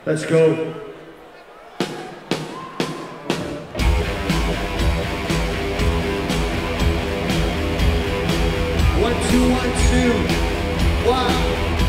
Let's go. 1, 2, 1, 2. Wow.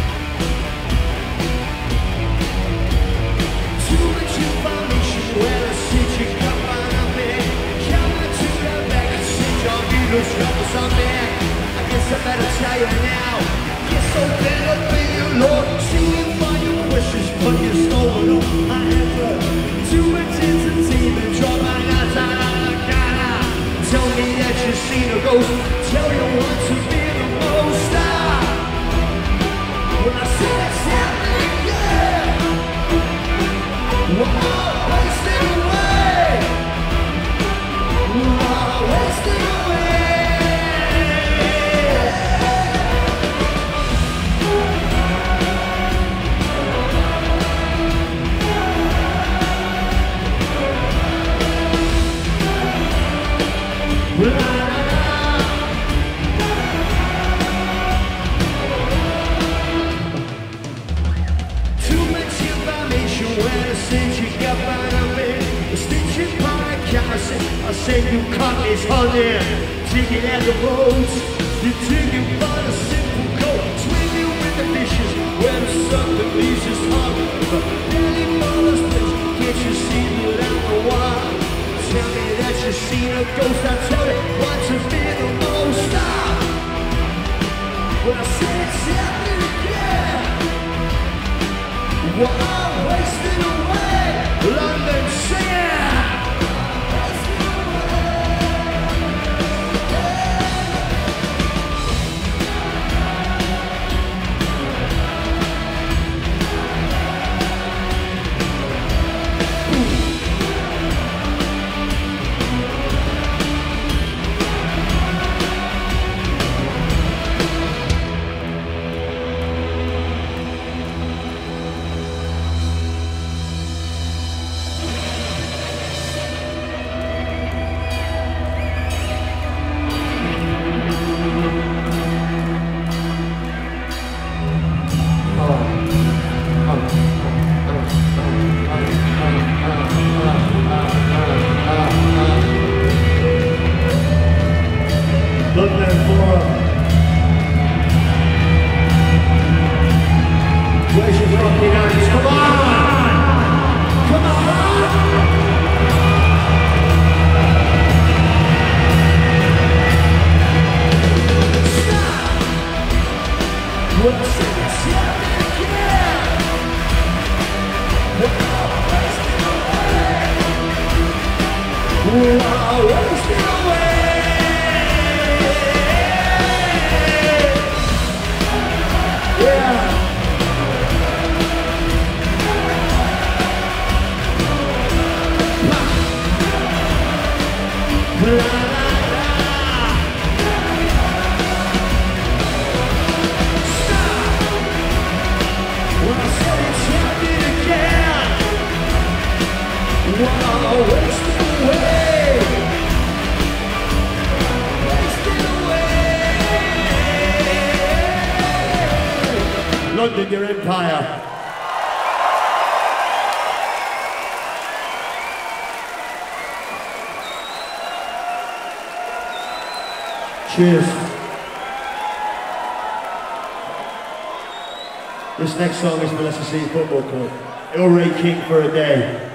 Too much information when I sit you come on a bit. Come on to the back and sit your needles troubles on me. I guess I better tell you now. Yes, open up in your Lord. Singing for your wishes, but you're stolen all my effort. Too much entertainment, draw my eyes out of the cara. Tell me that you've seen a ghost. Tell you what to be the most star. When I see that's happening, yeah. Whoa, wasting away. Whoa, wasting away. Too much information when I send you got by a bit. A stitch in my carson, I send you copies on there. Digging at the roads, you're digging for the simple gold. Swimming with the fishes, where the sucker leaves his heart. But really for this place, can't you see without the wild? Tell me that you've seen a ghost, I tell you what to be the most star. When I see it's happening again. Wow, wasting away. London, sing it. London Forum. Raise your fucking hands, come on! Come on! Stop! When I say it's happening again. Wow, wasting away. Wow, wasting away. London, your empire. Cheers. This next song is for Leicester City Football Club. Ilray King for a day.